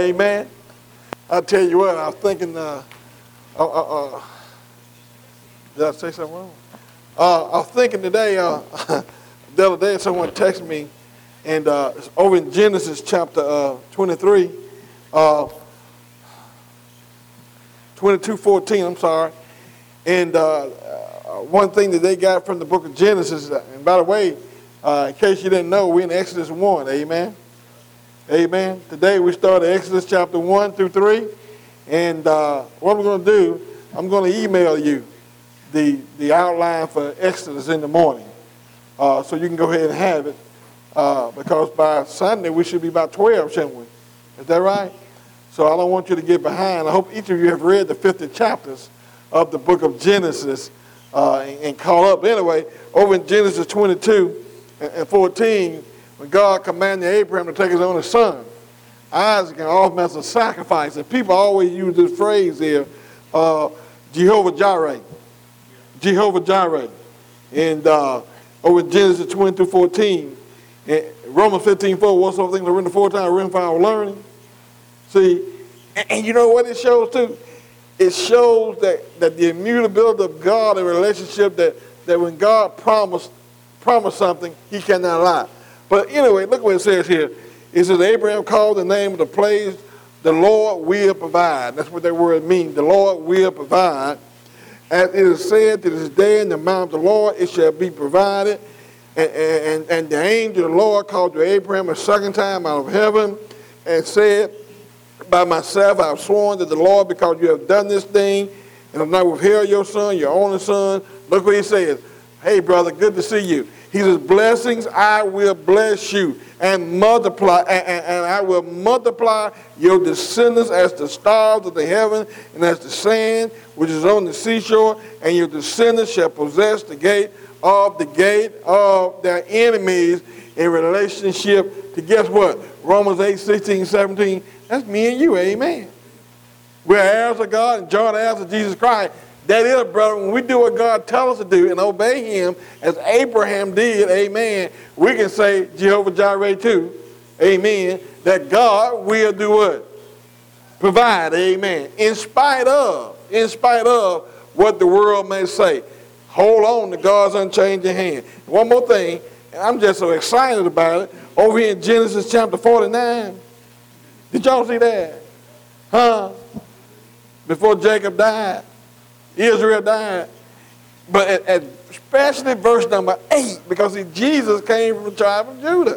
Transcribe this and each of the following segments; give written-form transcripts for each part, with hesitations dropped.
Amen. I tell you what, I was thinking, did I say something wrong? I was thinking today, the other day, someone texted me, and it's over in Genesis chapter 23, 22:14, I'm sorry. And one thing that they got from the book of Genesis, and by the way, in case you didn't know, we're in Exodus 1, amen? Amen. Today we started Exodus chapter 1 through 3. And what we're going to do, I'm going to email you the outline for Exodus in the morning. So you can go ahead and have it. Because by Sunday we should be about 12, shouldn't we? Is that right? So I don't want you to get behind. I hope each of you have read the 50 chapters of the book of Genesis and caught up. Anyway, over in Genesis 22 and 14, when God commanded Abraham to take his only son, Isaac, and offer him as a sacrifice. And people always use this phrase here, Jehovah Jireh. Jehovah Jireh. And over in Genesis 20 through 14, and Romans 15:4, whatsoever things are written aforetime are written for our learning. See, and you know what it shows too? It shows that the immutability of God in a relationship, that when God promised something, he cannot lie. But anyway, look what it says here. It says, Abraham called the name of the place, the Lord will provide. That's what that word means, the Lord will provide. As it is said to this day, in the mount of the Lord it shall be provided. And the angel of the Lord called to Abraham a second time out of heaven and said, by myself I have sworn to the Lord, because you have done this thing and have not withheld your son, your only son. Look what he says. Hey, brother, good to see you. He says, blessings, I will bless you and multiply, and I will multiply your descendants as the stars of the heaven and as the sand which is on the seashore, and your descendants shall possess the gate of their enemies, in relationship to, guess what? Romans 8:16-17. That's me and you, amen. We're heirs of God and joint heirs of Jesus Christ. That is, brother, when we do what God tells us to do and obey him, as Abraham did, amen, we can say Jehovah Jireh too, amen, that God will do what? Provide, amen, in spite of what the world may say. Hold on to God's unchanging hand. One more thing, and I'm just so excited about it, over here in Genesis chapter 49. Did y'all see that? Huh? Before Jacob died, Israel died. But especially verse number 8, because Jesus came from the tribe of Judah.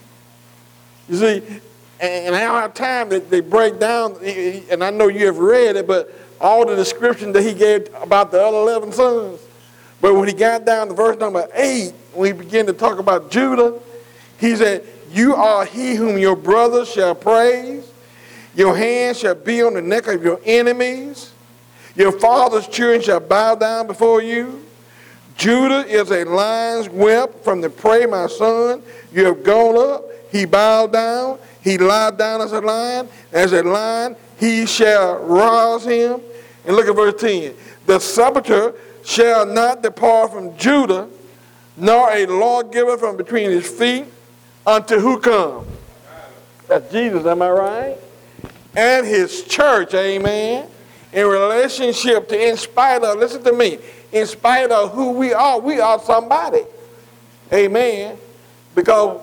You see, and how time that they break down, and I know you have read it, but all the description that he gave about the other 11 sons. But when he got down to verse number 8, when he began to talk about Judah, he said, you are he whom your brothers shall praise. Your hand shall be on the neck of your enemies. Your father's children shall bow down before you. Judah is a lion's whelp from the prey, my son. You have gone up. He bowed down. He lied down as a lion. As a lion, he shall rouse him. And look at verse 10. The scepter shall not depart from Judah, nor a lawgiver from between his feet, unto who come? That's Jesus, am I right? And his church, amen, in relationship to, in spite of, listen to me, in spite of who we are somebody. Amen. Because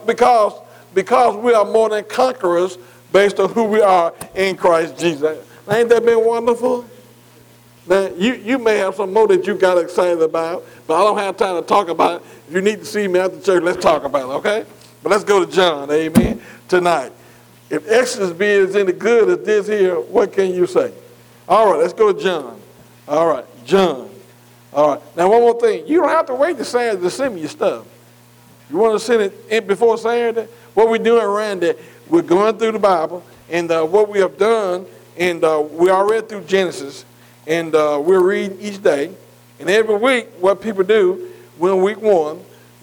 we are more than conquerors based on who we are in Christ Jesus. Ain't that been wonderful? Now, you may have some more that you got excited about, but I don't have time to talk about it. If you need to see me after church, let's talk about it, okay? But let's go to John, amen, tonight. If Exodus be as any good as this here, what can you say? All right, let's go to John. All right, John. All right. Now, one more thing. You don't have to wait to Saturday to send me your stuff. You want to send it in before Saturday? What we're doing around that, we're going through the Bible, and what we have done, and we already through Genesis, and we're reading each day. And every week, what people do, when week one,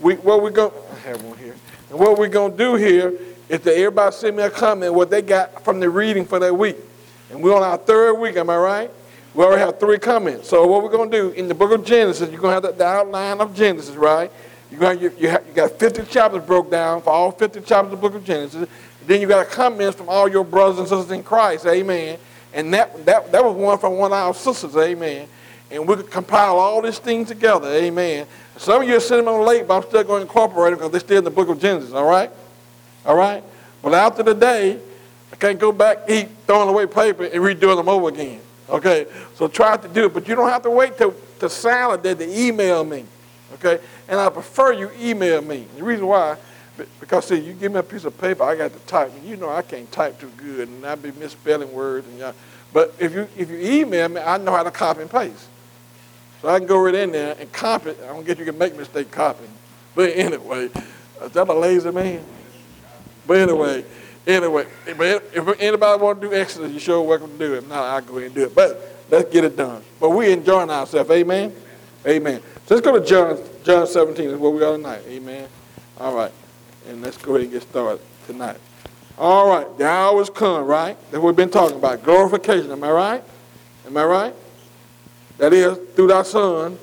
I have one here. And what we're going to do here is that everybody send me a comment what they got from the reading for that week. And we're on our third week, am I right? We already have 3 comments. So what we're going to do, in the book of Genesis, you're going to have the outline of Genesis, right? You got 50 chapters broke down for all 50 chapters of the book of Genesis. Then you got comments from all your brothers and sisters in Christ, amen. And that was one from one of our sisters, amen. And we could compile all these things together, amen. Some of you are sitting on late, but I'm still going to incorporate them because they're still in the book of Genesis, all right? All right? But after the day, I can't go back, eat, throwing away paper, and redoing them over again, okay? So try to do it, but you don't have to wait till Saturday to email me, okay? And I prefer you email me. The reason why, because, see, you give me a piece of paper, I got to type. You know I can't type too good, and I be misspelling words. But if you email me, I know how to copy and paste. So I can go right in there and copy it. I don't get you can make mistake copying. But anyway, is that a lazy man? But anyway, if anybody want to do Exodus, you're sure welcome to do it. If not, I'll go ahead and do it. But let's get it done. But we're enjoying ourselves. Amen? Amen. So let's go to John 17. That's where we are tonight. Amen? All right. And let's go ahead and get started tonight. All right. The hour is come, right? That's what we've been talking about. Glorification. Am I right? Am I right? That is, through thy Son,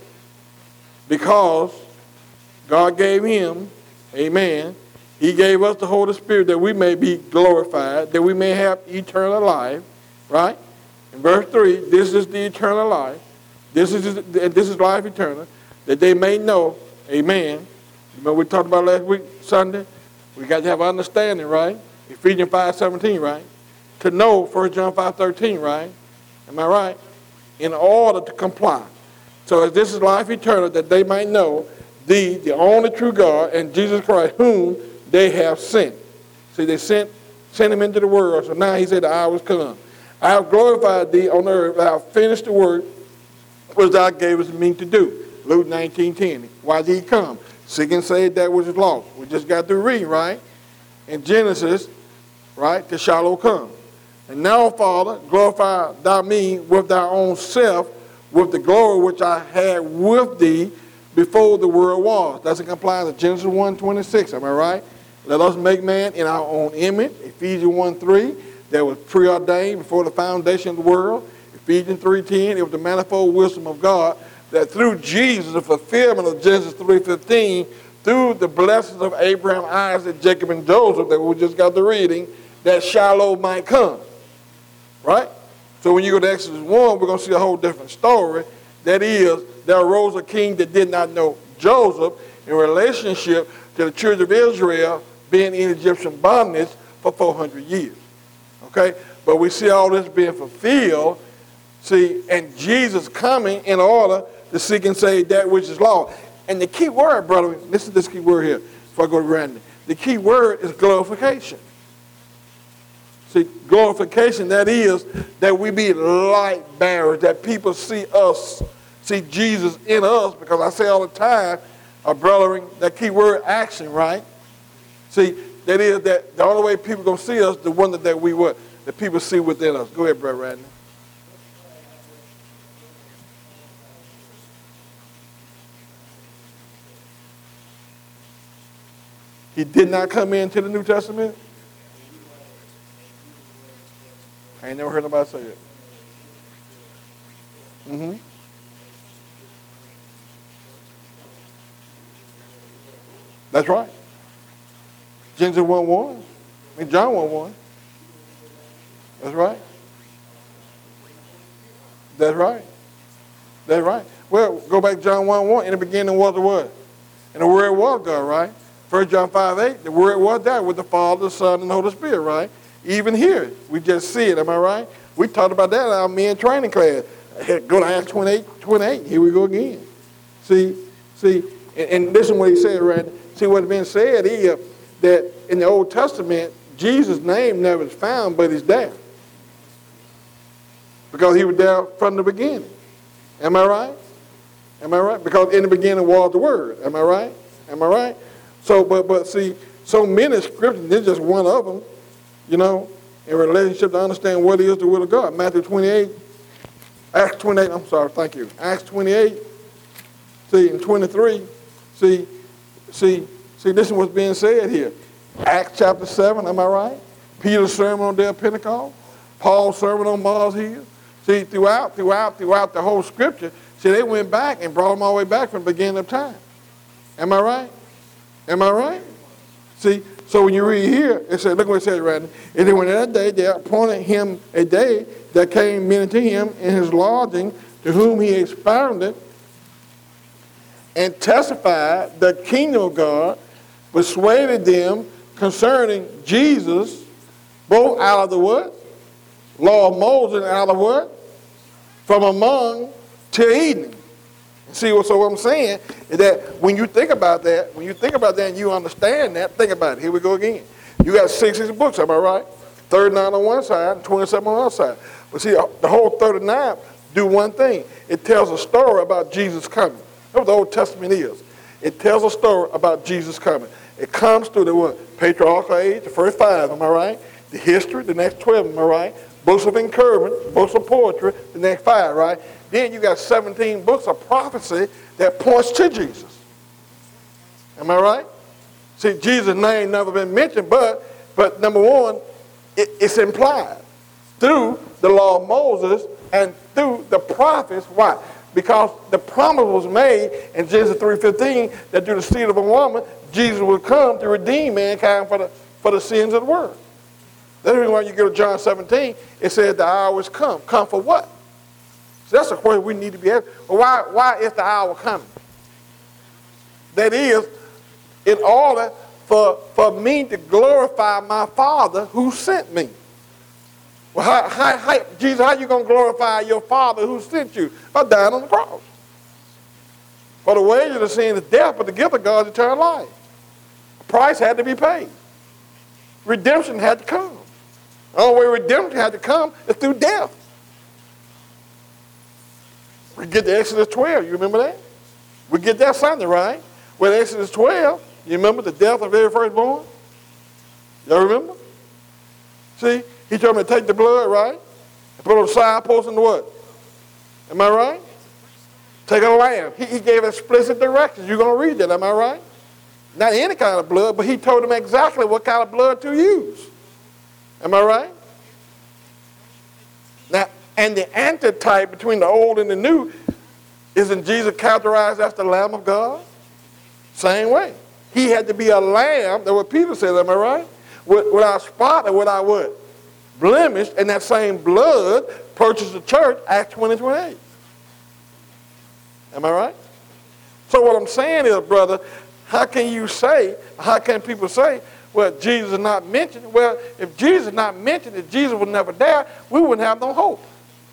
because God gave him, amen, he gave us the Holy Spirit that we may be glorified, that we may have eternal life, right? In verse 3, this is the eternal life. This is life eternal, that they may know, amen. Remember we talked about last week, Sunday? We got to have understanding, right? Ephesians 5:17, right? To know 1 John 5:13, right? Am I right? In order to comply. So as this is life eternal, that they might know thee, the only true God, and Jesus Christ, whom they have sent. See, they sent him into the world. So now he said, the hour is come. I have glorified thee on earth. I have finished the work which thou gavest me to do. Luke 19:10. Why did he come? Seek and save that which is lost. We just got to read, right? In Genesis, right, the Shiloh come. And now, Father, glorify thou me with thy own self, with the glory which I had with thee before the world was. That's in compliance with Genesis 1:26. Am I right? Let us make man in our own image. Ephesians 1:3, that was preordained before the foundation of the world. Ephesians 3:10, it was the manifold wisdom of God that through Jesus, the fulfillment of Genesis 3:15, through the blessings of Abraham, Isaac, Jacob, and Joseph that we just got to reading, that Shiloh might come. Right? So when you go to Exodus 1, we're going to see a whole different story. That is, there arose a king that did not know Joseph in relationship to the children of Israel being in Egyptian bondage for 400 years. Okay? But we see all this being fulfilled, see, and Jesus coming in order to seek and save that which is lost. And the key word, brother, listen to this key word here before I go to Randy. The key word is glorification. See, glorification, that is, that we be light bearers, that people see us, see Jesus in us, because I say all the time, brethren, that key word action, right? See, that is that the only way people going to see us, the one that we what? That people see within us. Go ahead, Brother Radney. He did not come into the New Testament? I ain't never heard nobody say it. Mm-hmm. That's right. Genesis 1:1. I mean, John 1:1. That's right. That's right. That's right. Well, go back to John 1:1. In the beginning was the Word. And the Word was God, right? 1 John 5:8. The Word was there with the Father, the Son, and the Holy Spirit, right? Even here, we just see it. Am I right? We talked about that in our men training class. Go to Acts 28. Here we go again. See, and listen what he said, right? See what's been said here, that in the Old Testament, Jesus' name never is found, but he's there. Because he was there from the beginning. Am I right? Am I right? Because in the beginning was the Word. Am I right? Am I right? So, but see, so many scriptures, this is just one of them, you know, in relationship to understand what is the will of God. Matthew 28, Acts 28, I'm sorry, thank you. Acts 28, see, and 23, see, listen what's being said here. Acts chapter 7, am I right? Peter's sermon on the day of Pentecost. Paul's sermon on Mars Hill. See, throughout the whole scripture, see, they went back and brought them all the way back from the beginning of time. Am I right? Am I right? See, So when you read here, it says, look what it says right now. And then when that day they appointed him a day that came men to him in his lodging, to whom he expounded and testified the kingdom of God, persuaded them concerning Jesus, both out of the what? Law of Moses, and out of what? From among till evening. See, so what I'm saying is that when you think about that, and you understand that, think about it. Here we go again. You got 66 books, am I right? 39 on one side and 27 on the other side. But see, the whole 39 do one thing. It tells a story about Jesus coming. That's what the Old Testament is. It tells a story about Jesus coming. It comes through the what? Patriarchal age, the first 5, am I right? The history, the next 12, am I right? Books of encouragement, books of poetry, the next 5, right? Then you got 17 books of prophecy that points to Jesus. Am I right? See, Jesus' name never been mentioned, but number one, it's implied through the law of Moses and through the prophets. Why? Because the promise was made in Genesis 3:15 that through the seed of a woman, Jesus would come to redeem mankind for the sins of the world. That's the reason why you go to John 17, it says the hour is come. Come for what? So that's a question we need to be asking. Well, why is the hour coming? That is, in order for me to glorify my Father who sent me. Well, Jesus, how you going to glorify your Father who sent you? By dying on the cross. For the wages of sin is death, but the gift of God is eternal life. The price had to be paid. Redemption had to come. The only way redemption had to come is through death. We get to Exodus 12, you remember that? We get that Sunday, right? Well, Exodus 12, you remember the death of every firstborn? Y'all remember? See, he told me to take the blood, right? And put it on the side post and what? Am I right? Take a lamb. He gave explicit directions. You're going to read that, am I right? Not any kind of blood, but he told them exactly what kind of blood to use. Am I right? Now, and the antitype between the old and the new, isn't Jesus characterized as the Lamb of God? Same way. He had to be a lamb, that's what Peter said, am I right? Without spot and without what? Blemish, and that same blood purchased the church, Acts 20:28. Am I right? So what I'm saying is, brother, how can people say, well, Jesus is not mentioned? Well, if Jesus is not mentioned, if Jesus would never die, we wouldn't have no hope.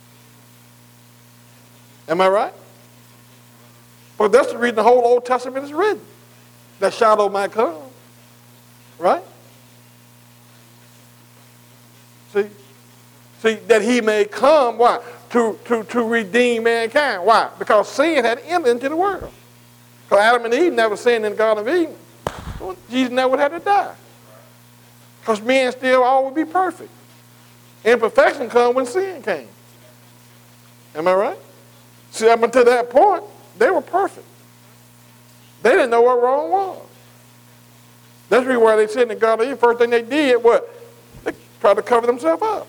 Am I right? But that's the reason the whole Old Testament is written. That shadow might come. Right? See, that he may come, why? To redeem mankind. Why? Because sin had entered into the world. Because Adam and Eve never sinned in the Garden of Eden. So Jesus never would have to die. Because men still always be perfect. Imperfection comes when sin came. Am I right? See, up until that point, they were perfect. They didn't know what wrong was. That's the reason why they said in the Garden of Eden, first thing they did, what? They tried to cover themselves up.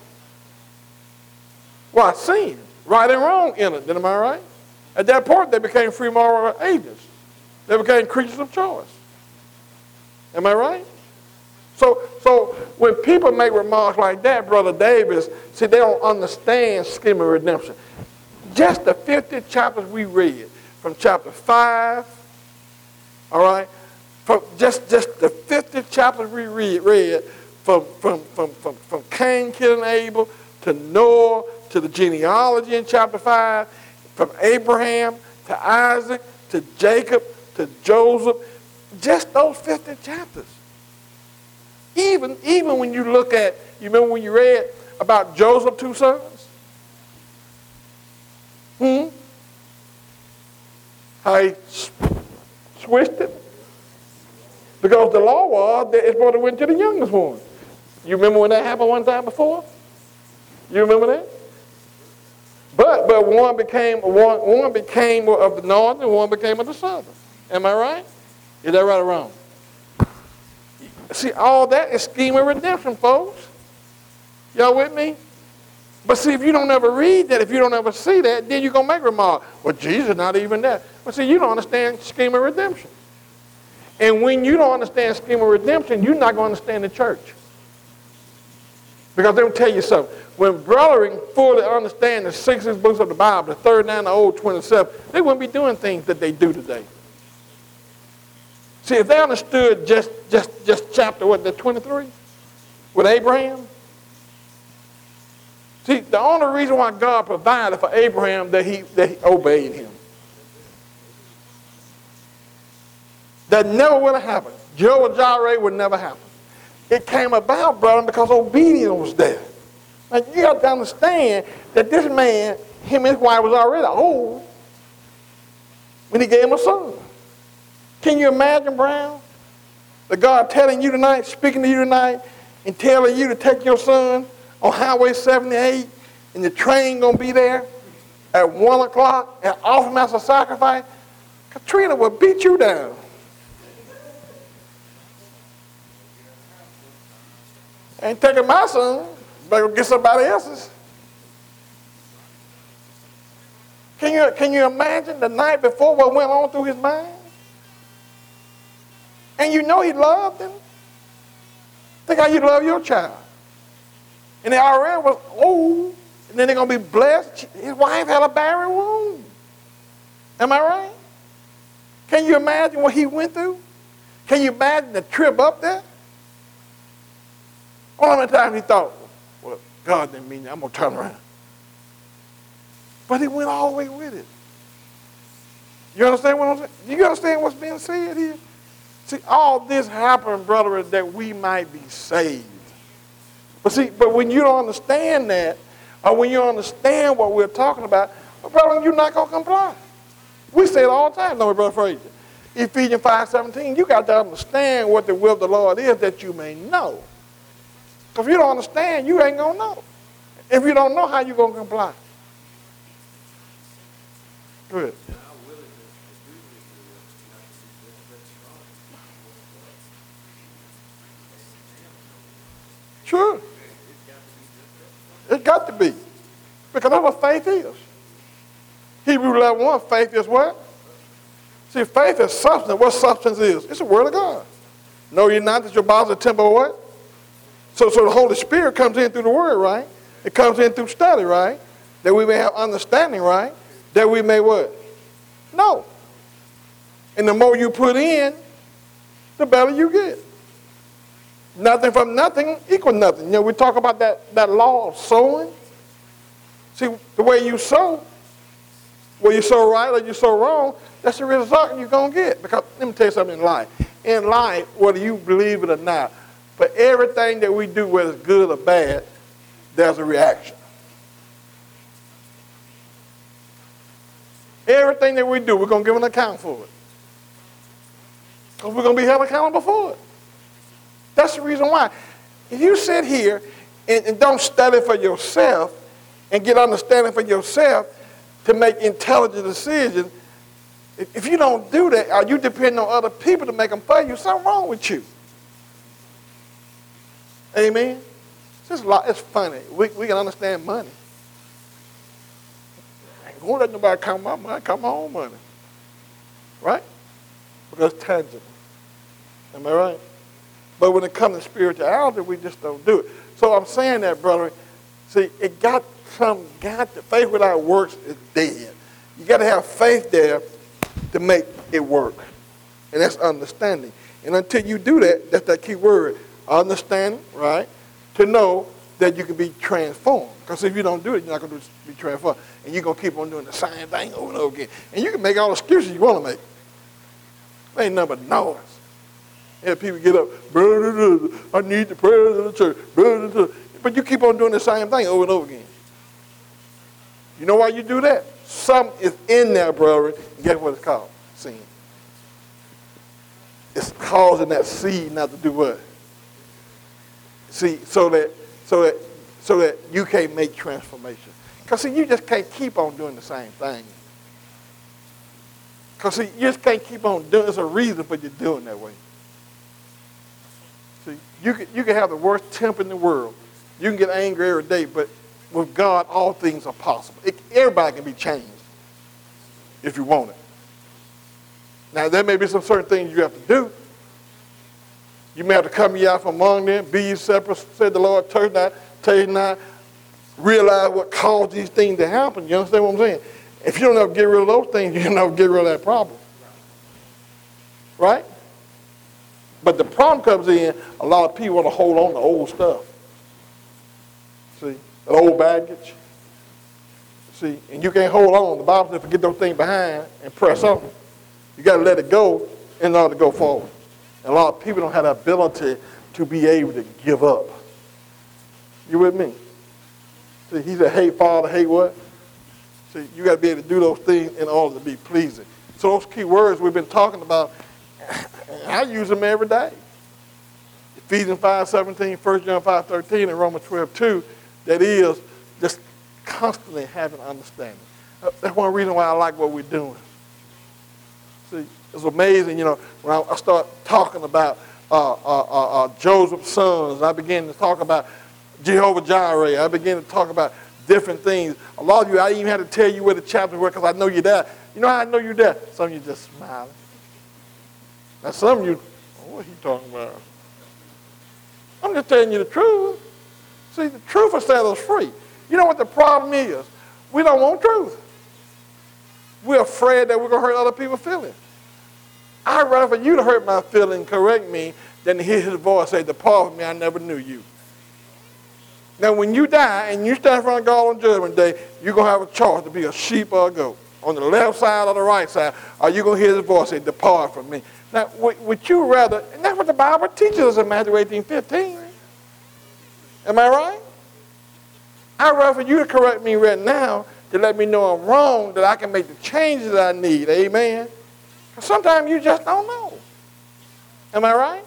Why? Sin. Right and wrong entered. Am I right? At that point, they became free moral agents. They became creatures of choice. Am I right? So when people make remarks like that, Brother Davis, see, they don't understand scheme of redemption. Just the 50 chapters we read, from chapter 5, all right, from just the 50 chapters we read from Cain killing Abel to Noah to the genealogy in chapter 5, from Abraham to Isaac to Jacob to Joseph, just those 50 chapters. Even when you look at, you remember when you read about Joseph's 2 sons? How he switched it? Because the law was that it's supposed to went to the youngest one. You remember when that happened one time before? You remember that? But one became of the north and one became of the southern. Am I right? Is that right or wrong? See, all that is scheme of redemption, folks. Y'all with me? But see, if you don't ever read that, if you don't ever see that, then you're going to make remark, well, Jesus is not even there. But see, you don't understand scheme of redemption. And when you don't understand the scheme of redemption, you're not going to understand the church. Because let me tell you something. When brethren fully understand the 66 books of the Bible, the 39, the old 27, they wouldn't be doing things that they do today. See, if they understood just chapter, the 23 with Abraham. See, the only reason why God provided for Abraham that he obeyed him. That never would have happened. Jehovah Jireh would never happen. It came about, brother, because obedience was there. Now, you got to understand that this man, him and his wife was already old when he gave him a son. Can you imagine, Brown? The God telling you tonight, speaking to you tonight, and telling you to take your son on Highway 78, and the train going to be there at 1 o'clock and offer him as a sacrifice? Katrina will beat you down. Ain't taking my son, better get somebody else's. Can you imagine the night before what went on through his mind? And you know he loved him. Think how you love your child. And they already was old, and then they're going to be blessed. His wife had a barren womb. Am I right? Can you imagine what he went through? Can you imagine the trip up there? All the time he thought, well, God didn't mean that. I'm going to turn around. But he went all the way with it. You understand what I'm saying? You understand what's being said here? See, all this happened, brother, that we might be saved. But when you don't understand that, or when you don't understand what we're talking about, well, brother, you're not going to comply. We say it all the time, don't we, Brother Frazier? Ephesians 5:17, you got to understand what the will of the Lord is that you may know. Because if you don't understand, you ain't going to know. If you don't know, how you going to comply? Good. Sure. It got to be. Because that's what faith is. Hebrews 11:1, faith is what? See, faith is substance. What substance is? It's the word of God. Know ye not that your body is a temple of what? So the Holy Spirit comes in through the word, right? It comes in through study, right? That we may have understanding, right? That we may what? Know. And the more you put in, the better you get. Nothing from nothing equals nothing. You know, we talk about that law of sowing. See, the way you sow, whether you sow right or you sow wrong, that's the result you're going to get. Because let me tell you something in life. In life, whether you believe it or not, but everything that we do, whether it's good or bad, there's a reaction. Everything that we do, we're going to give an account for it. Because we're going to be held accountable for it. That's the reason why. If you sit here and don't study for yourself and get understanding for yourself to make intelligent decisions, if you don't do that, or you depend on other people to make them for you, something wrong with you. Amen? It's funny. We can understand money. I ain't going to let nobody count my money. I count my own money. Right? Because it's tangible. Am I right? But when it comes to spirituality, we just don't do it. So I'm saying that, brother. See, faith without works is dead. You got to have faith there to make it work. And that's understanding. And until you do that, that's that key word, understanding, right? To know that you can be transformed. Because if you don't do it, you're not going to be transformed. And you're going to keep on doing the same thing over and over again. And you can make all the excuses you want to make. There ain't nothing but noise. Yeah, people get up, I need the prayers of the church. But you keep on doing the same thing over and over again. You know why you do that? Something is in there, brother. And guess what it's called? Sin. It's causing that seed not to do what? See, so that you can't make transformation. Because see, you just can't keep on doing the same thing. Because see, you just can't keep on doing. There's a reason for you doing that way. See, you can have the worst temper in the world. You can get angry every day, but with God, all things are possible. Everybody can be changed if you want it. Now, there may be some certain things you have to do, You may have to come ye out from among them, be ye separate, said the Lord, touch not, realize what caused these things to happen. You understand what I'm saying? If you don't ever get rid of those things, you don't ever get rid of that problem. Right? But the problem comes in, a lot of people want to hold on to old stuff. See, the old baggage. See, and you can't hold on. The Bible says forget those things behind and press on. You got to let it go in order to go forward. And a lot of people don't have the ability to be able to give up. You with me? See, he said, hate father, hate what? See, you got to be able to do those things in order to be pleasing. So those key words we've been talking about, I use them every day. Ephesians 5:17, 1 John 5:13, and Romans 12:2. That is just constantly having understanding. That's one reason why I like what we're doing. See, it's amazing, when I start talking about Joseph's sons, I begin to talk about Jehovah Jireh. I begin to talk about different things. A lot of you, I even had to tell you where the chapters were because I know you're there. You know how I know you're there? Some of you just smiling. Now some of you, what are you talking about? I'm just telling you the truth. See, the truth will set us free. You know what the problem is? We don't want truth. We're afraid that we're going to hurt other people's feelings. I'd rather for you to hurt my feelings, correct me, than to hear his voice say, depart from me, I never knew you. Now, when you die and you stand in front of God on Judgment Day, you're going to have a choice to be a sheep or a goat. On the left side or the right side, are you going to hear his voice say, depart from me? Now, would you rather, and that's what the Bible teaches us in Matthew 18:15. Am I right? I'd rather for you to correct me right now to let me know I'm wrong, that I can make the changes that I need. Amen? Because sometimes you just don't know. Am I right?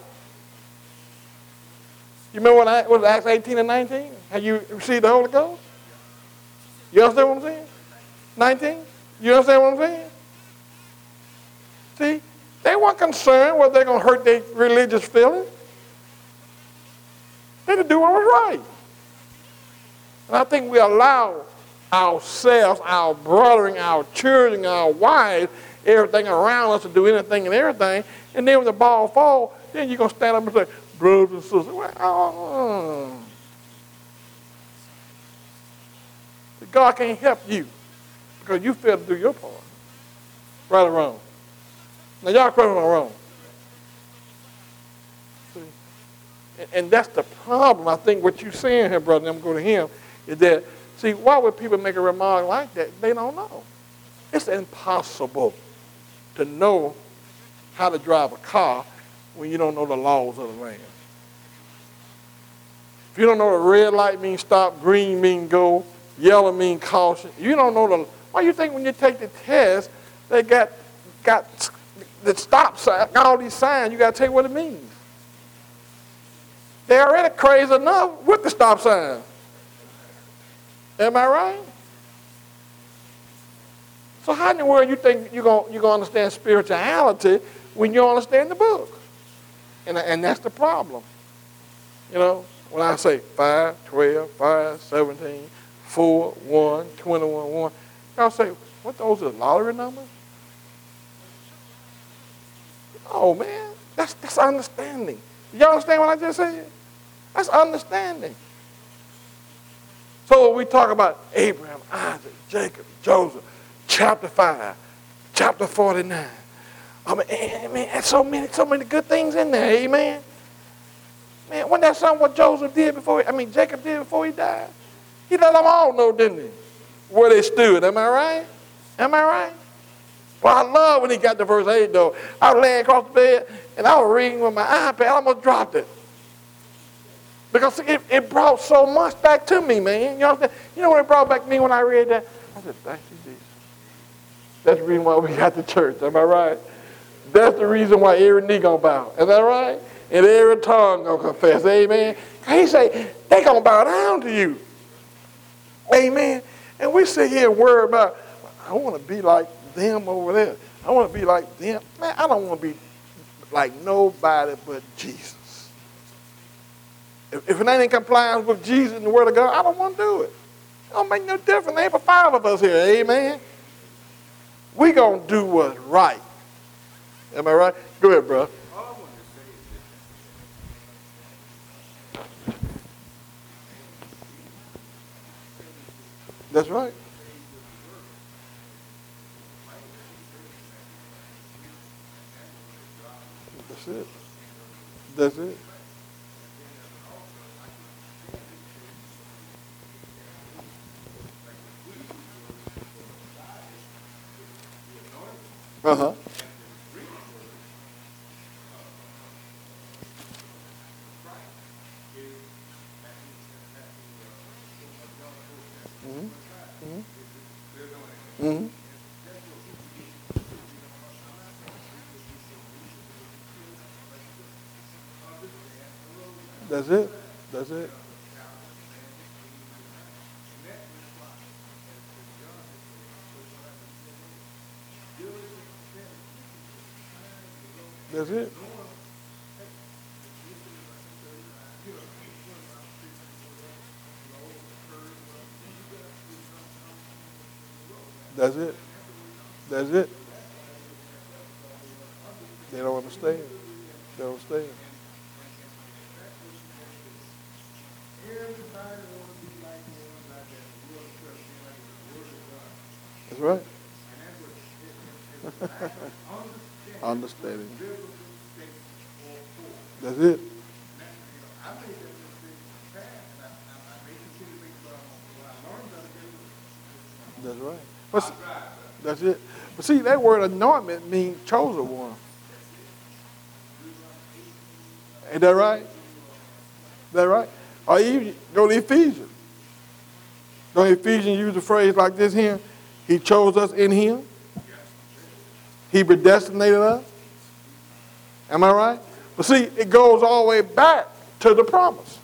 You remember what was Acts 18 and 19? How you received the Holy Ghost? You understand what I'm saying? 19? You understand what I'm saying? See, they weren't concerned whether they're going to hurt their religious feelings. They had to do what was right. And I think we allow ourselves, our brethren, our children, our wives, everything around us to do anything and everything. And then when the ball falls, then you're going to stand up and say, brothers and sisters, well, God can't help you because you failed to do your part. Right or wrong? Now, y'all correct me if I'm wrong. See? And that's the problem. I think what you're saying here, brother, and I'm going to him, is that, see, why would people make a remark like that? They don't know. It's impossible to know how to drive a car when you don't know the laws of the land. If you don't know the red light means stop, green means go, yellow means caution, you don't know the, why you think when you take the test, they got the stop sign, all these signs, you got to tell you what it means. They're already crazy enough with the stop sign. Am I right? So how in the world you think you're going to understand spirituality when you don't understand the book? And that's the problem. You know, when I say 5, 12, 5, 17, 4, 1, 21, 1, y'all say, what, those are lottery numbers? Oh, man, that's understanding. Y'all understand what I just said? That's understanding. So when we talk about Abraham, Isaac, Jacob, Joseph, chapter 5, chapter 49, I mean, man, so many good things in there, amen? Man, wasn't that something what Joseph did Jacob did before he died? He let them all know, didn't he? Where they stood, am I right? Am I right? Well, I love when he got to verse 8, though. I was laying across the bed, and I was reading with my iPad. I almost dropped it. Because it brought so much back to me, man. You understand? You know what it brought back to me when I read that? I said, thank you, Jesus. That's the reason why we got to church, am I right? That's the reason why every knee gonna bow. Is that right? And every tongue gonna confess, amen? He say, they gonna bow down to you. Amen? And we sit here and worry about, I want to be like them over there. I want to be like them. Man, I don't want to be like nobody but Jesus. If it ain't in compliance with Jesus and the Word of God, I don't want to do it. It don't make no difference. There ain't but 5 of us here, amen? We going to do what's right. Am I right? Go ahead, bro. All I want to say is That's right. That's it. That's it. Uh-huh. Mm-hmm. Mm-hmm. Mm-hmm. That's it. That's it. That's it. That's it. That's it. They don't understand. They don't understand. That's right. Understanding. That's it. That's right. That's it. But see, that word anointment means chosen one. Ain't that right? That right? Or you go to Ephesians. Don't Ephesians use a phrase like this here? He chose us in him. He predestinated us. Am I right? But see, it goes all the way back to the promise.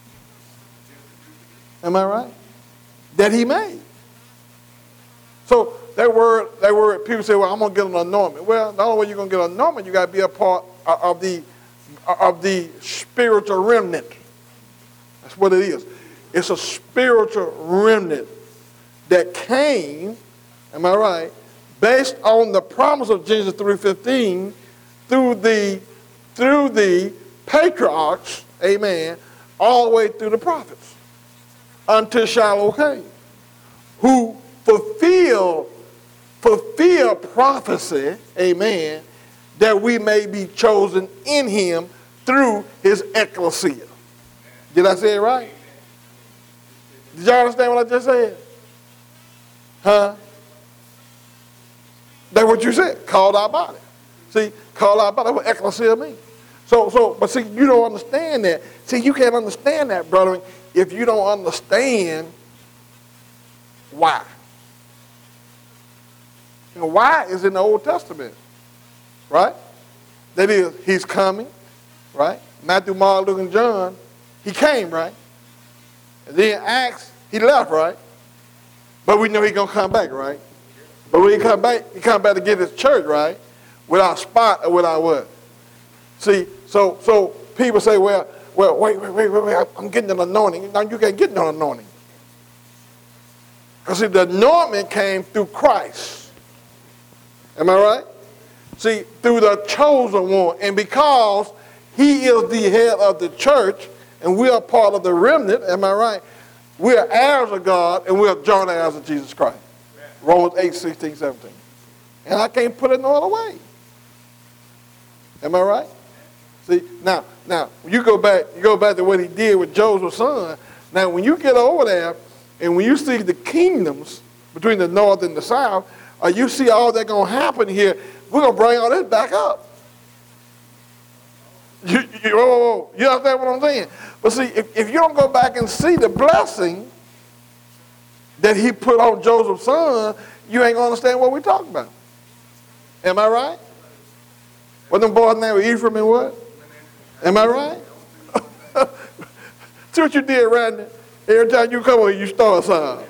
Am I right? That he made. So that word, people say, well, I'm going to get an anointment. Well, the only way you're going to get an anointment, you got to be a part of the spiritual remnant. That's what it is. It's a spiritual remnant that came, am I right, based on the promise of Genesis 3:15 through the patriarchs, amen, all the way through the prophets until Shiloh came, who fulfill prophecy, amen, that we may be chosen in him through his ecclesia. Did I say it right? Did y'all understand what I just said? Huh? That's what you said. Called our body. See, called our body. That's what ecclesia means. But see, you don't understand that. See, you can't understand that, brother, if you don't understand why. You know, why is in the Old Testament, right? That is, he's coming, right? Matthew, Mark, Luke, and John, he came, right? And then Acts, he left, right? But we know he's going to come back, right? But when he come back to get his church, right? Without spot or without what? See, so people say, well, wait, I'm getting an anointing. No, you can't get no anointing. Because see, the anointment came through Christ. Am I right? See, through the chosen one. And because he is the head of the church, and we are part of the remnant, am I right? We are heirs of God, and we are joint heirs of Jesus Christ. Romans 8:16-17. And I can't put it no other way. Am I right? See, now, you go back to what he did with Joseph's son. Now, when you get over there, and when you see the kingdoms between the north and the south, you see all that going to happen here, we're going to bring all this back up. You understand what I'm saying? But see, if you don't go back and see the blessing that he put on Joseph's son, you ain't going to understand what we're talking about. Am I right? What them boys' name were Ephraim and what? Am I right? See what you did, Randy? Every time you come over, you start something.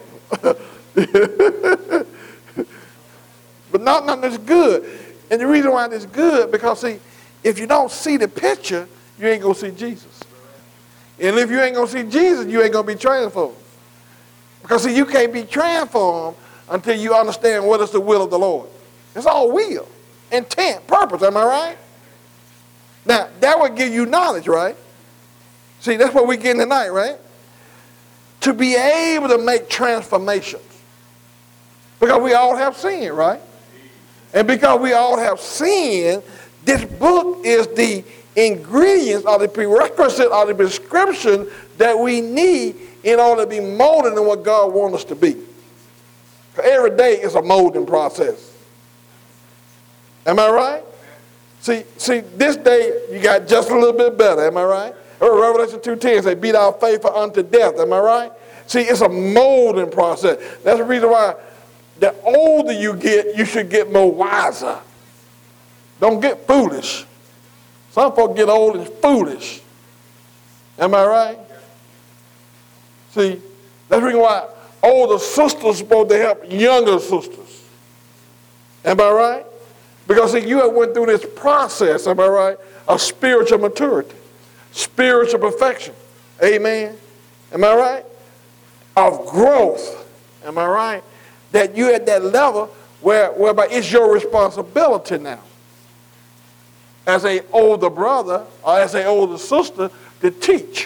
But nothing is good. And the reason why it's good, because see, if you don't see the picture, you ain't going to see Jesus. And if you ain't going to see Jesus, you ain't going to be transformed. Because see, you can't be transformed until you understand what is the will of the Lord. It's all will, intent, purpose, am I right? Now, that would give you knowledge, right? See, that's what we're getting tonight, right? to be able to make transformations. Because we all have sinned, right? And because we all have sinned, this book is the ingredients or the prerequisite or the prescription that we need in order to be molded in what God wants us to be. Every day is a molding process. Am I right? See, this day you got just a little bit better. Am I right? Revelation 2:10 says, "Be thou faithful unto death." Am I right? See, it's a molding process. That's the reason why the older you get, you should get more wiser. Don't get foolish. Some folks get old and foolish. Am I right? See, that's the reason why older sisters are supposed to help younger sisters. Am I right? Because see, you have went through this process, am I right, of spiritual maturity, spiritual perfection. Amen. Am I right? Of growth. Am I right? That you're at that level whereby it's your responsibility now, as an older brother or as an older sister, to teach.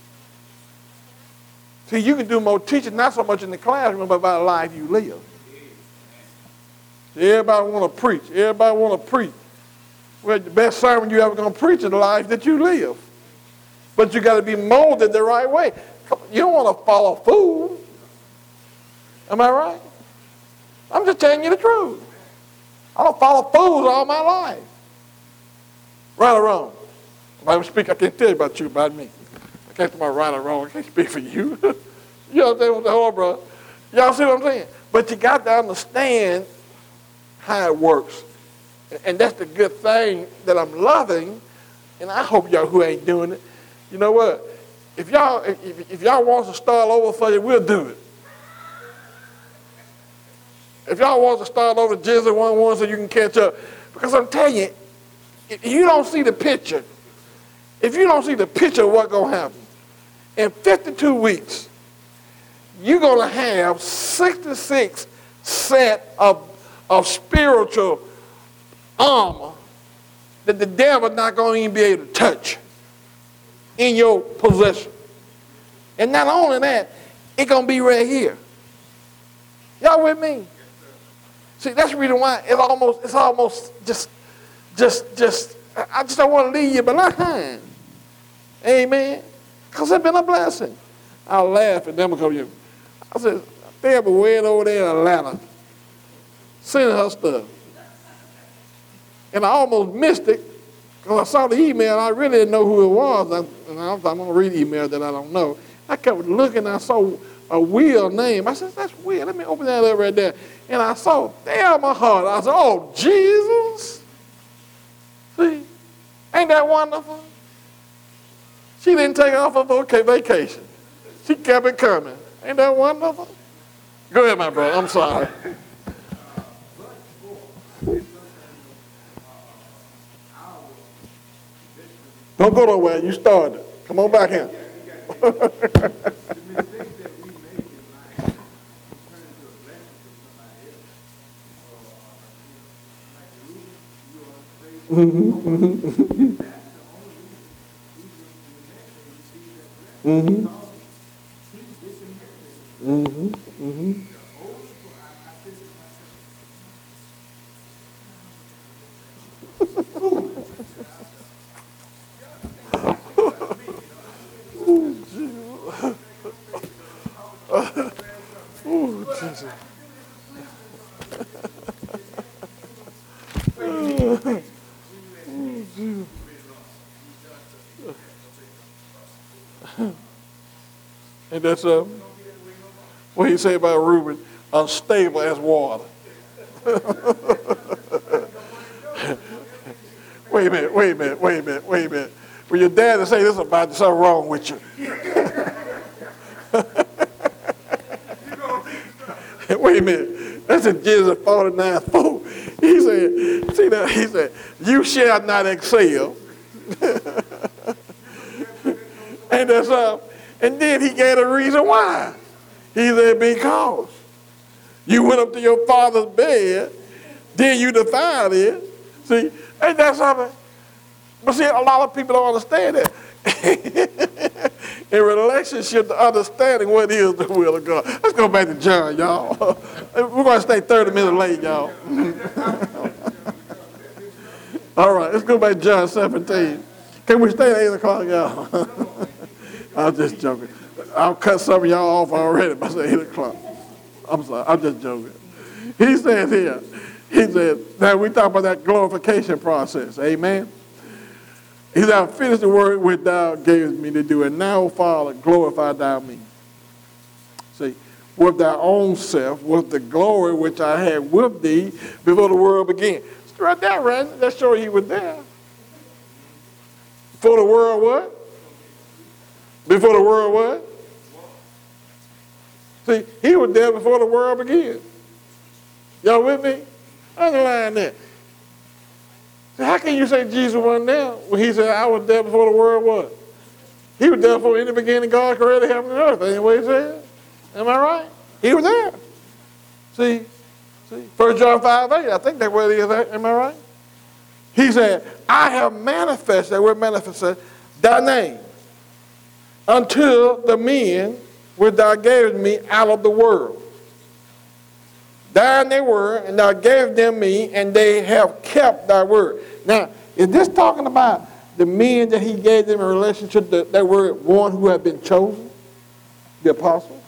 See, you can do more teaching, not so much in the classroom, but about the life you live. Everybody want to preach. Everybody want to preach. Well, the best sermon you ever going to preach is the life that you live. But you got to be molded the right way. You don't want to follow fools. Am I right? I'm just telling you the truth. I don't follow fools all my life. Right or wrong? If I speak, I can't tell you about you, about me. I can't tell about right or wrong. I can't speak for you. You understand what I'm saying, bro? Y'all see what I'm saying? But you got to understand how it works. And that's the good thing that I'm loving. And I hope y'all who ain't doing it, you know what? If y'all want to start over for you, we'll do it. If y'all want to start over Genesis 1:1 so you can catch up. Because I'm telling you, if you don't see the picture, if you don't see the picture of what's going to happen, in 52 weeks, you're going to have 66 set of spiritual armor that the devil's not going to even be able to touch in your possession. And not only that, it's going to be right here. Y'all with me? See, that's the reason why it's almost just I just don't want to leave you behind. Amen. Because it's been a blessing. I laugh at them because I said, they have a wedding over there in Atlanta. Sending her stuff. And I almost missed it because I saw the email. I really didn't know who it was. And I'm going to read email that I don't know. I kept looking. I saw a Will name. I said, that's weird. Let me open that up right there. And I saw, damn, my heart. I said, oh, Jesus. See, ain't that wonderful? She didn't take off her vacation. She kept it coming. Ain't that wonderful? Go ahead, my brother. I'm sorry. Don't go nowhere. You started. Come on back here. Jesus. Ain't that something? What he say about Reuben? Unstable as water. Wait a minute. When your dad say this about you, something wrong with you. Wait a minute. That's in Genesis 49:4. He said, see that? He said, you shall not excel. And that's and then he gave a reason why. He said, because you went up to your father's bed, then you defiled it. See, ain't that something? But see, a lot of people don't understand that. in relationship to understanding what is the will of God. Let's go back to John, y'all. We're going to stay 30 minutes late, y'all. All right, let's go back to John 17. Can we stay at 8 o'clock, y'all? I'm just joking. I'll cut some of y'all off already by saying 8 o'clock. I'm sorry, I'm just joking. He said here, now we talk about that glorification process, amen? He said, I finished the work which thou gavest me to do, and now, Father, glorify thou me. See, with thy own self, with the glory which I had with thee before the world began. It's right there, right? That shows he was there. Before the world what? Before the world what? See, he was there before the world began. Y'all with me? Underline that. So how can you say Jesus wasn't there when he said, I was there before the world was? He was there before in the beginning God created heaven and earth. Ain't what he said? Am I right? He was there. See, 1 John 5:8, I think that's where it is. Am I right? He said, I have manifested, that word manifested, thy name until the men which thou gavest me out of the world. Thine they were, and thou gavest them me, and they have kept thy word. Now, is this talking about the men that he gave them in relationship to that word, one who had been chosen? The apostles?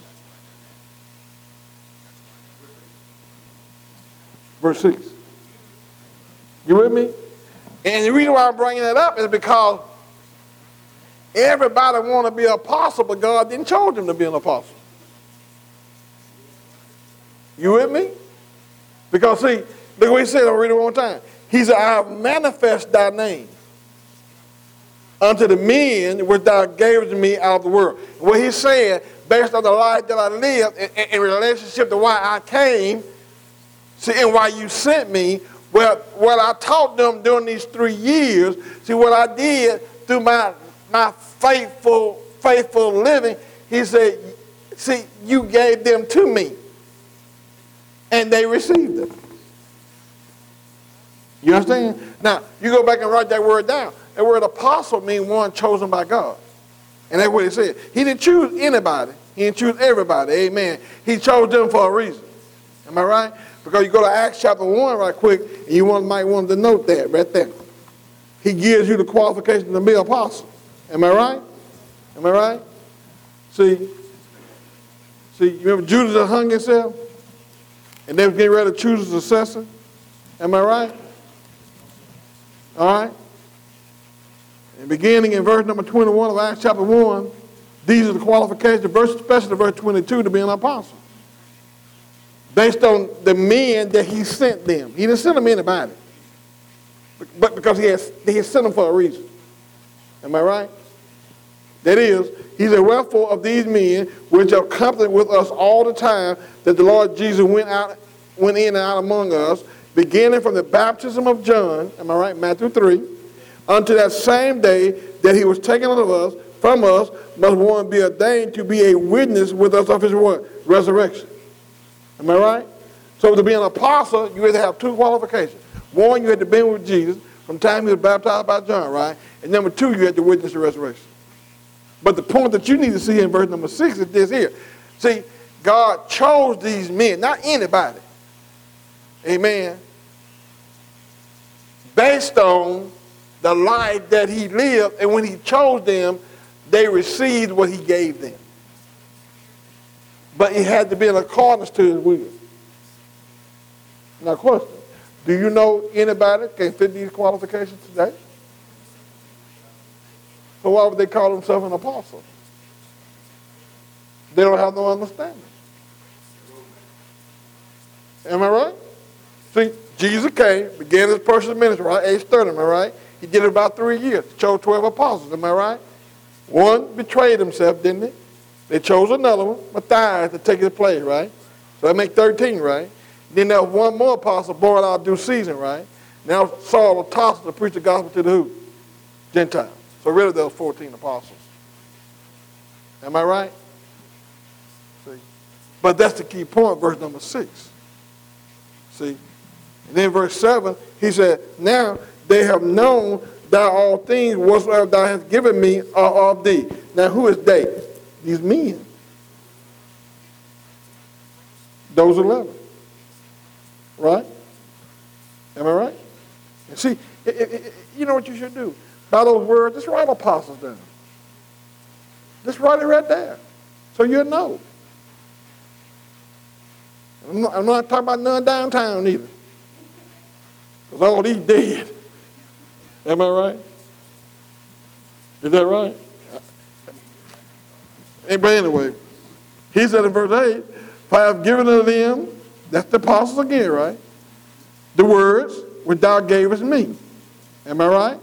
Verse 6. You with me? And the reason why I'm bringing that up is because everybody want to be an apostle, but God didn't choose them to be an apostle. You with me? Because see, look what he said, I'll read it one time. He said, I have manifested thy name unto the men which thou gavest me out of the world. What he said, based on the life that I lived in relationship to why I came, see, and why you sent me, well, what I taught them during these 3 years, see, what I did through my faithful living, he said, see, you gave them to me. And they received them. You understand? Now, you go back and write that word down. That word apostle means one chosen by God. And that's what it said. He didn't choose anybody. He didn't choose everybody. Amen. He chose them for a reason. Am I right? Because you go to Acts chapter 1 right quick, and you might want to note that right there. He gives you the qualification to be an apostle. Am I right? Am I right? See, you remember Judas that hung himself? And they were getting ready to choose a successor. Am I right? All right? And beginning in verse number 21 of Acts chapter 1, these are the qualifications, especially verse 22, to be an apostle. Based on the men that he sent them. He didn't send them anybody. But because he had sent them for a reason. Am I right? That is, he said, wherefore of these men which are accompanied with us all the time that the Lord Jesus went in and out among us, beginning from the baptism of John, am I right, Matthew 3, unto that same day that he was taken from us, must one be ordained to be a witness with us of his what? Resurrection. Am I right? So to be an apostle, you had to have two qualifications. One, you had to be with Jesus from the time he was baptized by John, right? And number two, you had to witness the resurrection. But the point that you need to see in verse number 6 is this here. See, God chose these men, not anybody. Amen. Based on the life that he lived, and when he chose them, they received what he gave them. But it had to be in accordance to his will. Now, question, do you know anybody that can fit these qualifications today? So why would they call themselves an apostle? They don't have no understanding. Am I right? See, Jesus came, began his personal ministry, right? Age 30, am I right? He did it about 3 years. He chose 12 apostles, am I right? One betrayed himself, didn't he? They chose another one, Matthias, to take his place, right? So that makes 13, right? Then there was one more apostle born out of due season, right? Now Saul of Tarsus to preach the gospel to the who? Gentiles. So really there was 14 apostles. Am I right? See? But that's the key point, verse number 6. See? And then verse 7, he said, now they have known thou all things whatsoever thou hast given me are of thee. Now who is they? These men. Those 11. Right? Am I right? And see, you know what you should do? By those words, just write apostles down. Just write it right there. So you'll know. I'm not talking about none downtown either. Because all these dead. Am I right? Is that right? But anyway, he said in verse 8, for I have given unto them, that's the apostles again, right? The words which thou gavest me. Am I right?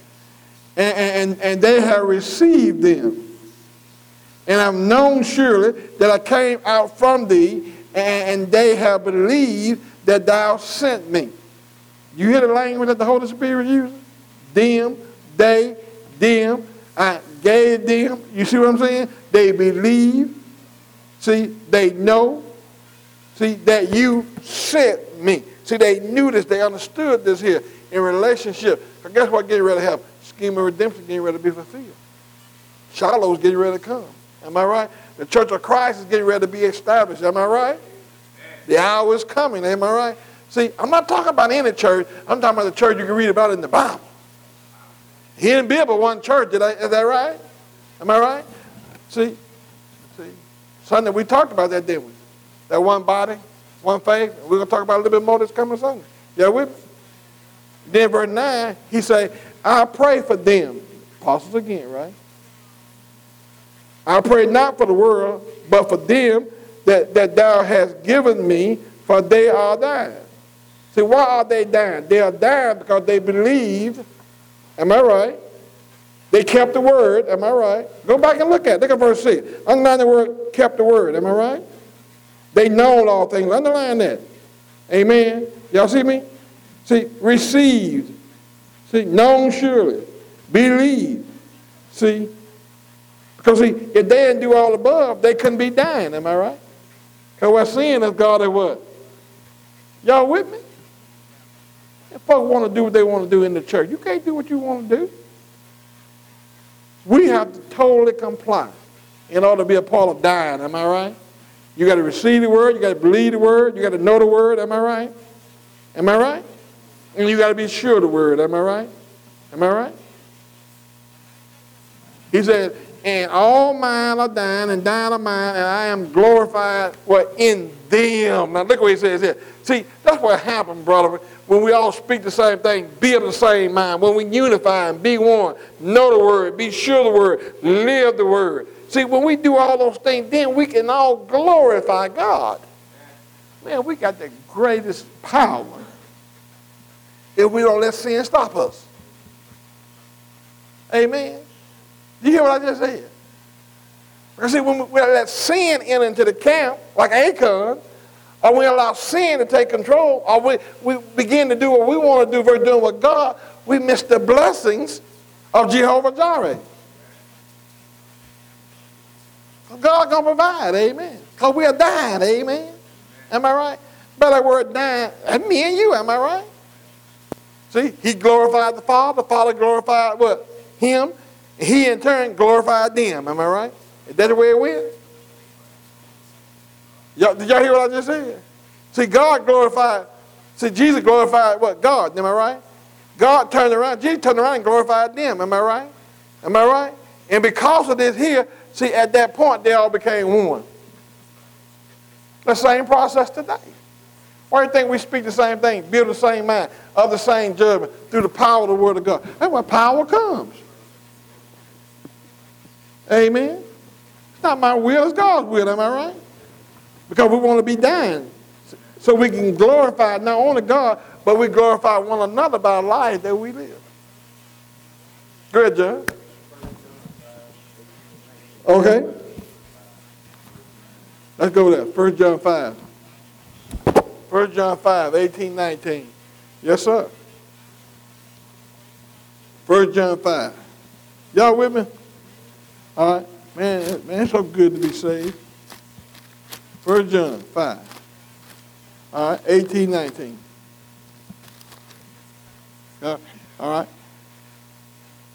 And they have received them. And I've known surely that I came out from thee, and they have believed that thou sent me. You hear the language that the Holy Spirit uses? Them, they, them, I gave them. You see what I'm saying? They believe. See, they know. See, that you sent me. See, they knew this. They understood this here in relationship. But guess what getting ready to happen? Scheme of redemption getting ready to be fulfilled. Shiloh's getting ready to come. Am I right? The Church of Christ is getting ready to be established. Am I right? The hour is coming. Am I right? See, I'm not talking about any church. I'm talking about the church you can read about in the Bible. He didn't be but one church. Is that right? Am I right? See, Sunday we talked about that, didn't we? That one body, one faith. We're going to talk about a little bit more this coming Sunday. You with me? Then verse 9, he say, I pray for them. Apostles again, right? I pray not for the world, but for them that thou hast given me, for they are thine. See, why are they thine? They are thine because they believed. Am I right? They kept the word. Am I right? Go back and look at it. Look at verse 6. Underline the word, kept the word. Am I right? They known all things. Underline that. Amen. Y'all see me? See, received. See, known surely. Believed. See? Because see, if they didn't do all above, they couldn't be dying. Am I right? Because we're seeing is God at what? Y'all with me? If folks want to do what they want to do in the church, you can't do what you want to do. We have to totally comply in order to be a part of dying. Am I right? You got to receive the word. You got to believe the word. You got to know the word. Am I right? Am I right? And you got to be sure of the word. Am I right? Am I right? He said, and all mine are thine, and thine are mine, and I am glorified in them. Now look what he says here. See, that's what happened, brother, when we all speak the same thing, be of the same mind, when we unify and be one, know the word, be sure of the word, live the word. See, when we do all those things, then we can all glorify God. Man, we got the greatest power if we don't let sin stop us. Amen. You hear what I just said? Because see, when we let sin enter into the camp, like Achan, or we allow sin to take control, or we begin to do what we want to do versus doing what God, we miss the blessings of Jehovah Jireh. God going to provide, amen. Because we are dying, amen. Am I right? By that word dying, me and you, am I right? See, he glorified the Father glorified what? Him. He in turn glorified them. Am I right? Is that the way it went? Did y'all hear what I just said? See, God glorified. See, Jesus glorified what? God. Am I right? God turned around. Jesus turned around and glorified them. Am I right? Am I right? And because of this here, see, at that point, they all became one. The same process today. Why do you think we speak the same thing, build the same mind, of the same judgment, through the power of the word of God? That's where power comes. Amen. It's not my will, it's God's will, am I right? Because we want to be dying. So we can glorify not only God, but we glorify one another by the life that we live. Good, John. Okay. Let's go there. 1 John 5. 1 John 5, 18, 19. Yes, sir. 1 John 5. Y'all with me? All right. Man, it's so good to be saved. 1 John 5. All right, 18, 19. All right.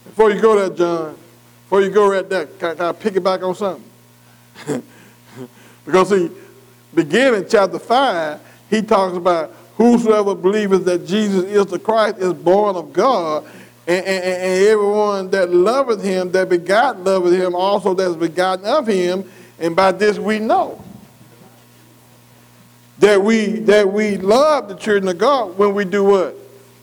Before you go there, John, before you go right there, can I pick it back on something? Because see, beginning chapter 5, he talks about whosoever believeth that Jesus is the Christ is born of God, and everyone that loveth him, that begot loveth him, also that is begotten of him, and by this we know that we love the children of God when we do what?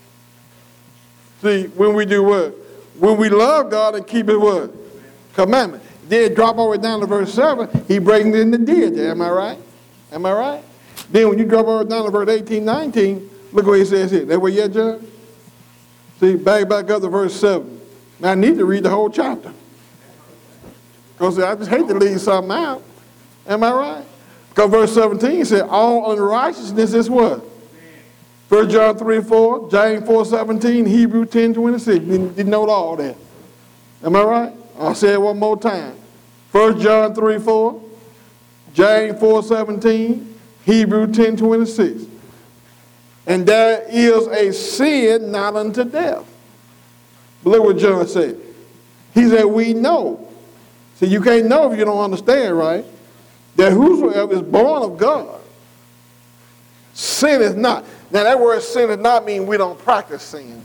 See, when we do what? When we love God and keep his what? Commandment. Then drop all the way down to verse 7, he brings in the deity. Am I right? Am I right? Then when you drop all the way down to verse 18, 19, look what he says here. That way yet, John? See, back up to verse 7. Now I need to read the whole chapter. Because I just hate to leave something out. Am I right? Because verse 17 said, all unrighteousness is what? 1 John 3:4, James 4:17, Hebrews 10:26. Didn't know all that. Am I right? I'll say it one more time. 1 John 3:4, James 4:17, Hebrews 10:26. And there is a sin not unto death. But look what John said. He said, we know. See, you can't know if you don't understand, right? That whosoever is born of God, sin is not. Now that word sin does not mean we don't practice sin.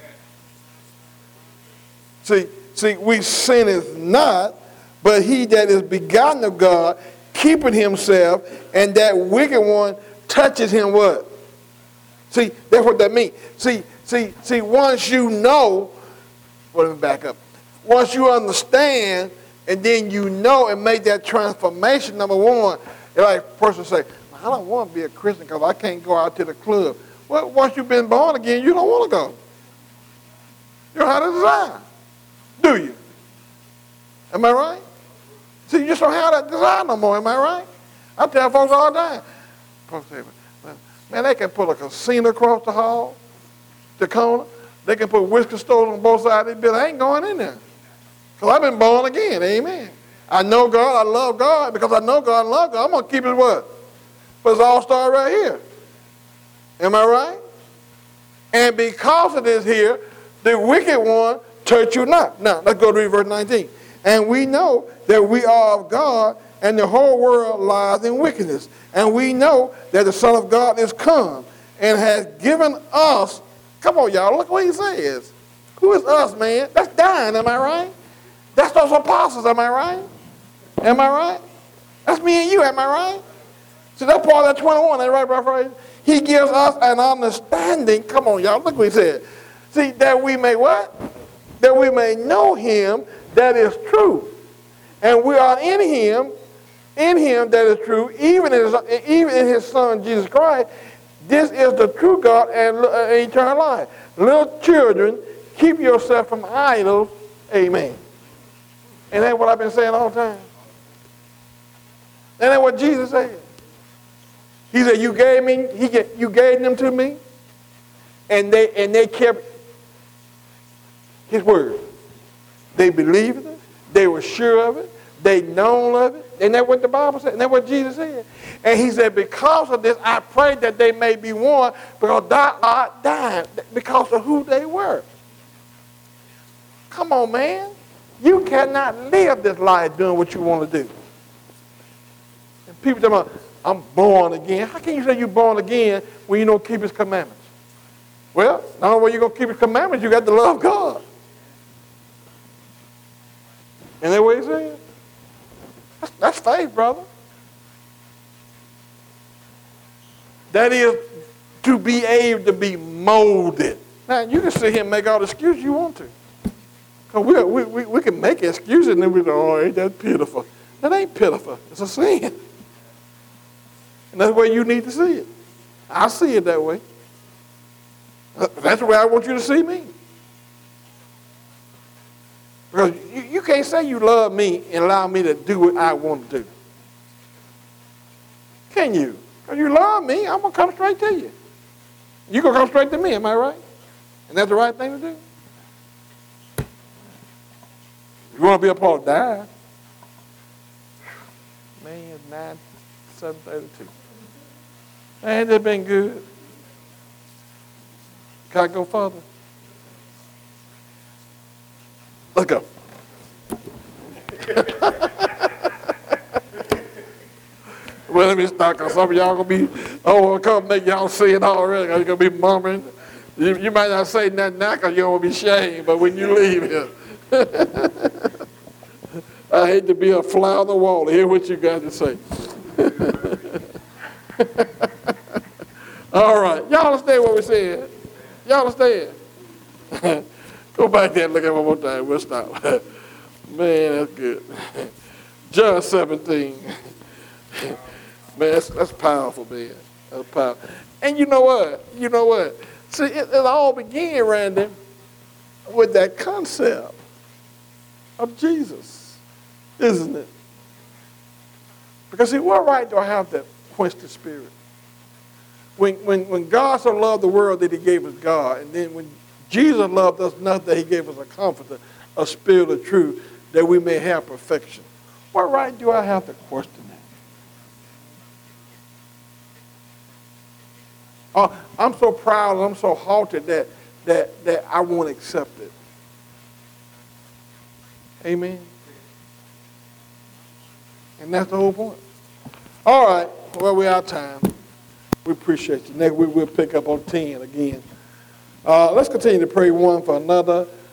See, we sin is not, but he that is begotten of God, keeping himself, and that wicked one touches him what? See, that's what that means. See, once you know, let me back up. Once you understand, and then you know and make that transformation, number one, like a person say, I don't want to be a Christian because I can't go out to the club. Well, once you've been born again, you don't want to go. You don't have a desire, do you? Am I right? See, you just don't have that desire no more, am I right? I tell folks all the time. Folks say, man, they can put a casino across the hall, the corner. They can put whiskey stores on both sides of the building. I ain't going in there. Because I've been born again, amen. I know God, I love God. Because I know God and love God, I'm going to keep his word. But it's all started right here. Am I right? And because of this here, the wicked one touch you not. Now, let's go to read verse 19. And we know that we are of God, and the whole world lies in wickedness. And we know that the Son of God is come and has given us, come on y'all, look what he says. Who is us, man? That's dying, am I right? That's those apostles, am I right? Am I right? That's me and you, am I right? See, that's part of that 21, ain't right, brother? He gives us an understanding. Come on, y'all, look what he said. See, that we may what? That we may know him that is true. And we are in him that is true, even in his Son, Jesus Christ. This is the true God and eternal life. Little children, keep yourself from idols. Amen. And that's what I've been saying all the time. And that's what Jesus said. He said, you gave them to me, and they kept his word. They believed it. They were sure of it. They known of it. And that's what the Bible said. And that's what Jesus said. And he said, because of this, I pray that they may be one, because thou art dying because of who they were. Come on, man. You cannot live this life doing what you want to do. And people tell me, I'm born again. How can you say you're born again when you don't keep his commandments? Well, not only you're going to keep his commandments, you got to love God. And that's what he said. That's faith, brother. That is to be able to be molded. Now, you can sit here and make all the excuses you want to. Because we can make excuses and then we go, oh, ain't that pitiful? That ain't pitiful. It's a sin. And that's the way you need to see it. I see it that way. That's the way I want you to see me. Because you can't say you love me and allow me to do what I want to do. Can you? Because you love me, I'm going to come straight to you. You're going to come straight to me, am I right? And that's the right thing to do. You want to be a part of that? Man, 9:7:32. Ain't that been good? Can I go further? Let's go. Well, let me stop, because some of y'all going to be, come make y'all say it already. You're going to be murmuring. You might not say nothing now because you don't want to be ashamed, but when you leave here, I hate to be a fly on the wall to hear what you got to say. All right. Y'all understand what we're saying? Y'all understand? Go back there and look at it one more time. We'll stop. Man, that's good. John 17. Man, that's powerful, man. That's powerful. And you know what? See, it all began, Randy, with that concept of Jesus, isn't it? Because see, what right do I have to quench the spirit? When God so loved the world that he gave us God, and then when Jesus loved us enough that he gave us a comforter, a spirit of truth, that we may have perfection. What right do I have to question that? I'm so proud and I'm so haughty that I won't accept it. Amen? And that's the whole point. All right, well, we're out of time. We appreciate you. Next week we'll pick up on 10 again. Let's continue to pray one for another.